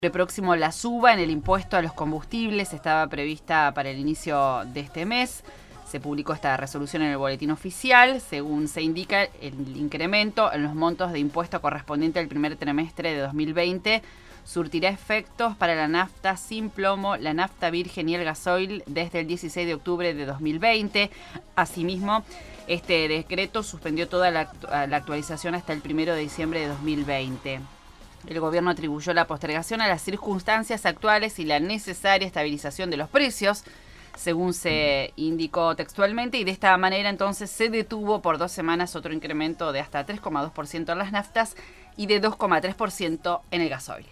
Próximo la suba en el impuesto a los combustibles estaba prevista para el inicio de este mes. Se publicó esta resolución en el boletín oficial. Según se indica, el incremento en los montos de impuesto correspondiente al primer trimestre de 2020 surtirá efectos para la nafta sin plomo, la nafta virgen y el gasoil desde el 16 de octubre de 2020. Asimismo, este decreto suspendió toda la actualización hasta el 1 de diciembre de 2020. El gobierno atribuyó la postergación a las circunstancias actuales y la necesaria estabilización de los precios, según se indicó textualmente, y de esta manera entonces se detuvo por 2 semanas otro incremento de hasta 3,2% en las naftas y de 2,3% en el gasoil.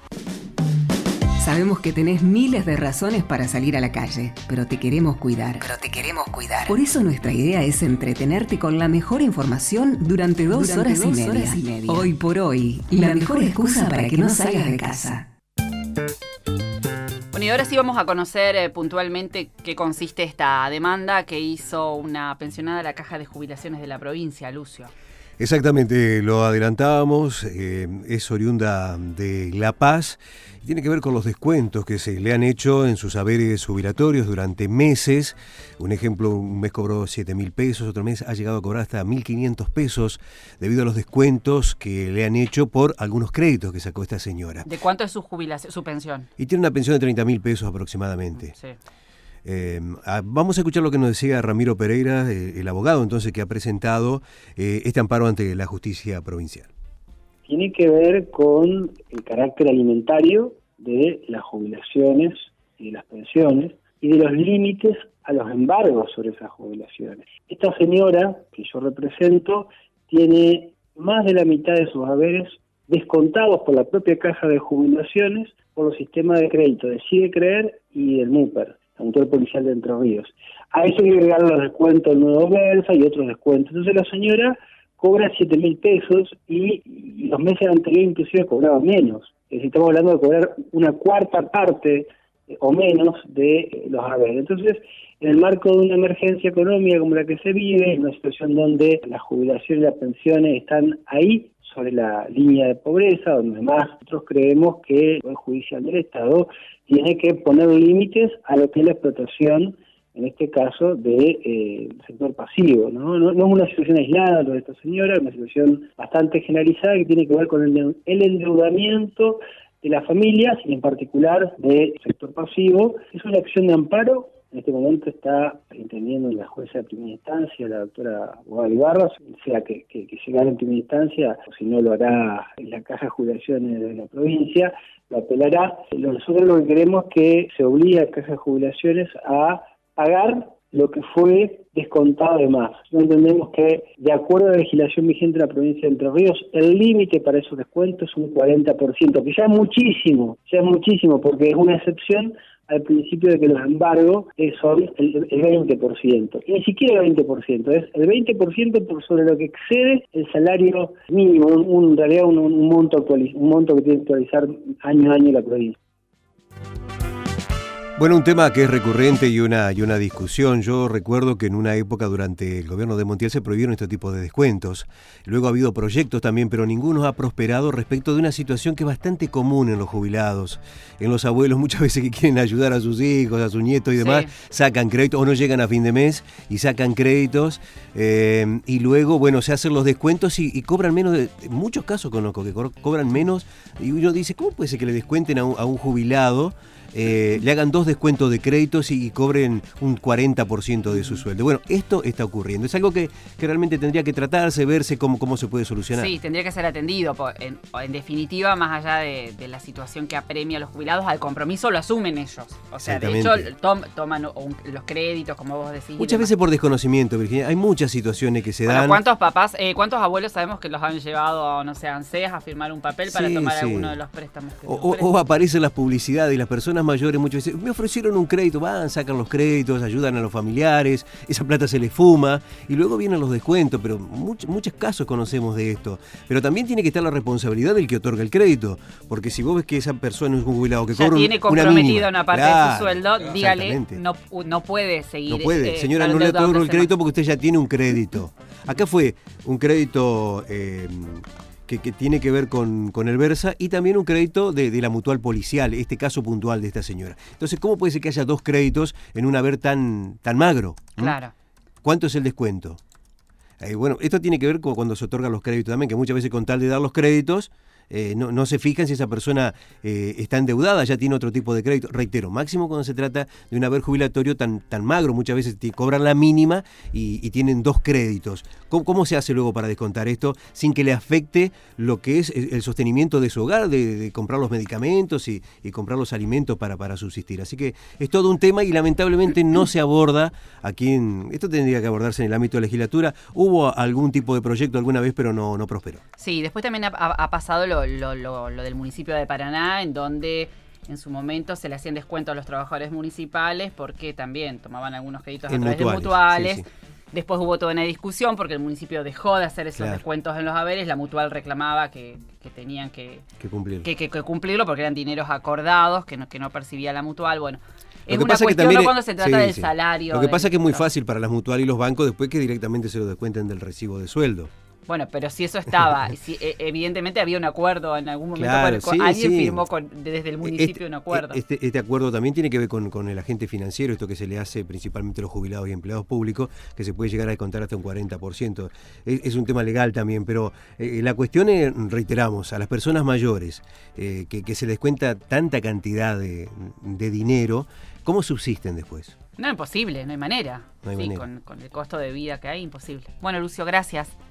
Sabemos que tenés miles de razones para salir a la calle, pero te queremos cuidar. Por eso nuestra idea es entretenerte con la mejor información durante 2 horas y media. Hoy por hoy, la mejor excusa para que no salgas de casa. Bueno, y ahora sí vamos a conocer puntualmente qué consiste esta demanda que hizo una pensionada a la Caja de Jubilaciones de la provincia, Lucio. Exactamente, lo adelantábamos, es oriunda de La Paz y tiene que ver con los descuentos que se le han hecho en sus haberes jubilatorios durante meses. Un ejemplo, un mes cobró 7.000 pesos, otro mes ha llegado a cobrar hasta 1.500 pesos debido a los descuentos que le han hecho por algunos créditos que sacó esta señora. ¿De cuánto es su jubilación, su pensión? Y tiene una pensión de 30.000 pesos aproximadamente. Sí. Vamos a escuchar lo que nos decía Ramiro Pereira, el abogado entonces que ha presentado este amparo ante la justicia provincial. Tiene que ver con el carácter alimentario de las jubilaciones y de las pensiones y de los límites a los embargos sobre esas jubilaciones. Esta señora que yo represento tiene más de la mitad de sus haberes descontados por la propia Caja de Jubilaciones por los sistemas de crédito de Sidecreer y del MUPER, Autor Policial de Entre Ríos. A eso hay que agregar los descuentos del Nuevo Versa y otros descuentos. Entonces la señora cobra 7.000 pesos y los meses anteriores inclusive cobraba menos. Es decir, estamos hablando de cobrar una cuarta parte o menos de los haberes. Entonces, en el marco de una emergencia económica como la que se vive, en una situación donde las jubilaciones y las pensiones están ahí, sobre la línea de pobreza, donde más nosotros creemos que el Poder Judicial del Estado tiene que poner límites a lo que es la explotación, en este caso, del sector pasivo, ¿no? No es una situación aislada lo de esta señora, es una situación bastante generalizada que tiene que ver con el endeudamiento de las familias y en particular del sector pasivo. Es una acción de amparo. En este momento está entendiendo la jueza de primera instancia, la doctora abogada Ibarra, sea que llegará en primera instancia, o si no lo hará en la Caja de Jubilaciones de la provincia, lo apelará. Nosotros lo que queremos es que se obligue a la Caja de Jubilaciones a pagar lo que fue descontado de más. No entendemos que, de acuerdo a la legislación vigente de la provincia de Entre Ríos, el límite para esos descuentos es un 40%, que ya es muchísimo, porque es una excepción al principio de que los embargos son el 20%. Y ni siquiera el 20%, es el 20% por sobre lo que excede el salario mínimo, en realidad un monto que tiene que actualizar año a año la provincia. Bueno, un tema que es recurrente y una discusión. Yo recuerdo que en una época durante el gobierno de Montiel se prohibieron este tipo de descuentos. Luego ha habido proyectos también, pero ninguno ha prosperado respecto de una situación que es bastante común en los jubilados. En los abuelos muchas veces que quieren ayudar a sus hijos, a sus nietos y demás, sacan créditos o no llegan a fin de mes y sacan créditos y luego, bueno, se hacen los descuentos y cobran menos. En muchos casos conozco que cobran menos y uno dice, ¿cómo puede ser que le descuenten a un jubilado? Le hagan 2 descuentos de créditos y cobren un 40% de su sueldo. Bueno, esto está ocurriendo. Es algo que realmente tendría que tratarse, verse cómo se puede solucionar. Sí, tendría que ser atendido. En definitiva, más allá de la situación que apremia a los jubilados, al compromiso lo asumen ellos. O sea, de hecho, toman los créditos, como vos decís. Muchas veces por desconocimiento, Virginia. Hay muchas situaciones que se dan. ¿Cuántos abuelos sabemos que los han llevado, no sé, a ANSES a firmar un papel para tomar alguno de los préstamos? O aparecen las publicidades y las personas mayores muchas veces me ofrecieron un crédito, sacan los créditos, ayudan a los familiares, esa plata se les fuma y luego vienen los descuentos, pero muchos casos conocemos de esto. Pero también tiene que estar la responsabilidad del que otorga el crédito, porque si vos ves que esa persona es un jubilado que cobra tiene comprometida una parte de su sueldo, dígale, no puede seguir. No puede, señora, no le otorgo el crédito porque usted ya tiene un crédito. Acá fue un crédito que tiene que ver con el Versa y también un crédito de la Mutual Policial, este caso puntual de esta señora. Entonces, ¿cómo puede ser que haya 2 créditos en un haber tan magro? Claro. ¿Cuánto es el descuento? Bueno, esto tiene que ver con cuando se otorgan los créditos también, que muchas veces con tal de dar los créditos, no se fijan si esa persona está endeudada, ya tiene otro tipo de crédito. Reitero, máximo cuando se trata de un haber jubilatorio tan magro, muchas veces cobran la mínima y tienen 2 créditos. ¿Cómo se hace luego para descontar esto sin que le afecte lo que es el sostenimiento de su hogar, de comprar los medicamentos y comprar los alimentos para subsistir? Así que es todo un tema y lamentablemente no se aborda aquí esto tendría que abordarse en el ámbito de legislatura. Hubo algún tipo de proyecto alguna vez, pero no prosperó. Sí, después también ha pasado lo del municipio de Paraná, en donde en su momento se le hacían descuentos a los trabajadores municipales porque también tomaban algunos créditos a través de mutuales. Sí, sí. Después hubo toda una discusión porque el municipio dejó de hacer esos descuentos en los haberes. La mutual reclamaba que tenían que cumplirlo porque eran dineros acordados que no percibía la mutual. Bueno, es una cuestión no cuando se trata del salario. Lo que pasa es que es muy fácil para las mutuales y los bancos después que directamente se lo descuenten del recibo de sueldo. Bueno, pero si eso estaba, evidentemente había un acuerdo en algún momento, alguien firmó desde el municipio un acuerdo. Este acuerdo también tiene que ver con el agente financiero, esto que se le hace principalmente a los jubilados y empleados públicos, que se puede llegar a descontar hasta un 40%. Es un tema legal también, pero la cuestión es, reiteramos, a las personas mayores, que se les cuenta tanta cantidad de dinero, ¿cómo subsisten después? No, imposible, no hay manera. No hay manera. Con el costo de vida que hay, imposible. Bueno, Lucio, gracias.